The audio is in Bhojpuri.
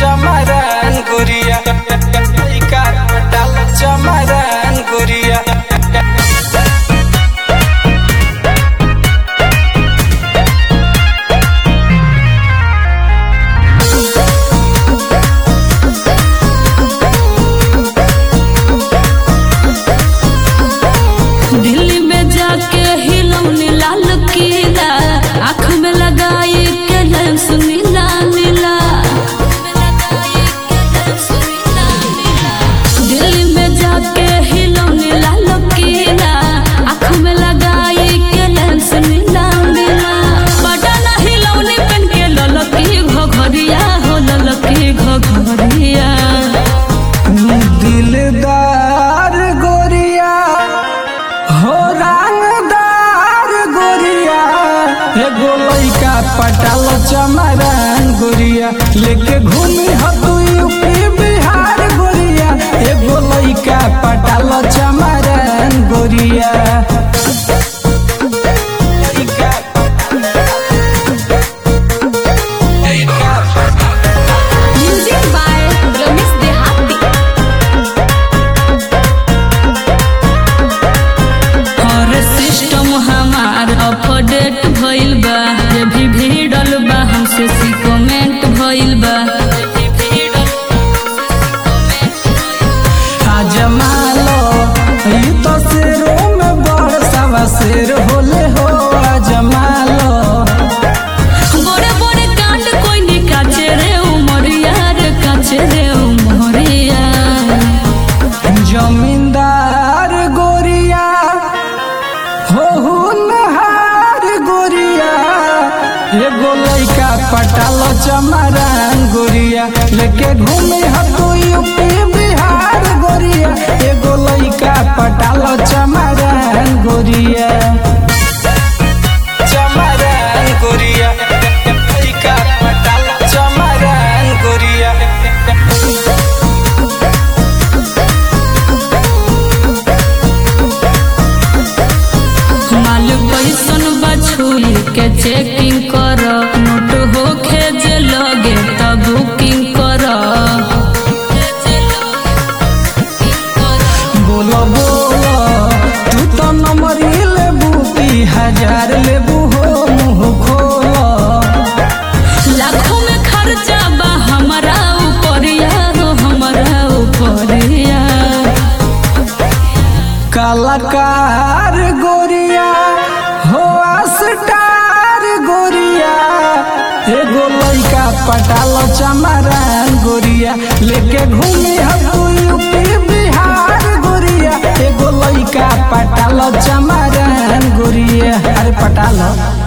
चमरन गोरिया लइका पटाल चमरन गोरिया दिल्ली में जाके हिलौनी लाल किला आँख में लगाई के लेंस नीला नीला। दिल्ली में जाके हिलौनी लाल किला आँख में लगाई के लेंस नीला नीला। पटना हिलौनी पहन के ललकी घघरिया हो ललकी घघरिया। दिलदार गोरिया हो रंगदार गोरिया एगो लइका पटाल चमरन गोरिया लेके घूमी तू यूपी बिहार गोरिया एगो लइका पटाल चमरन गोरिया म्यूजिक बाय रमेश देहाती। हर सिस्टम हमार अपडेट भइल बा ये भी भिड़ल बा हमसे कमेंट भइल बा। आजमालो ई तो शेरों में बड़ सवा शेर होले हो आजमालो बड़े बड़े कांड कोई नहीं काचे रे उमरिया रे काचे रे उमरिया। जमींदार गोरिया हो नहार गोरिया एगो लइका पटाल चमरन गोरिया लेके घूमे तू यूपी बिहार गोरिया एगो लइका पटाल चमरन गोरिया चमरन गोरिया लइका पटाल चमरन गोरिया माल पैसन बछुई के चेकिंग कर नोट होखे जे लगे त बुकिंग कर। बोलो बोलो तू तो नंबर लेबू 3000 लेबू हो मुँह खोलो लाखों में खर्चा बा हमारा ऊपरिया हो हमारा ऊपरिया। कलाकार गोरिया हो स्टार गोरिया एगो लइका पटाल चमरन गोरिया लेके घूमी तू यूपी बिहार गोरिया एगो लइका पटाल चमरन गोरिया अरे पटाल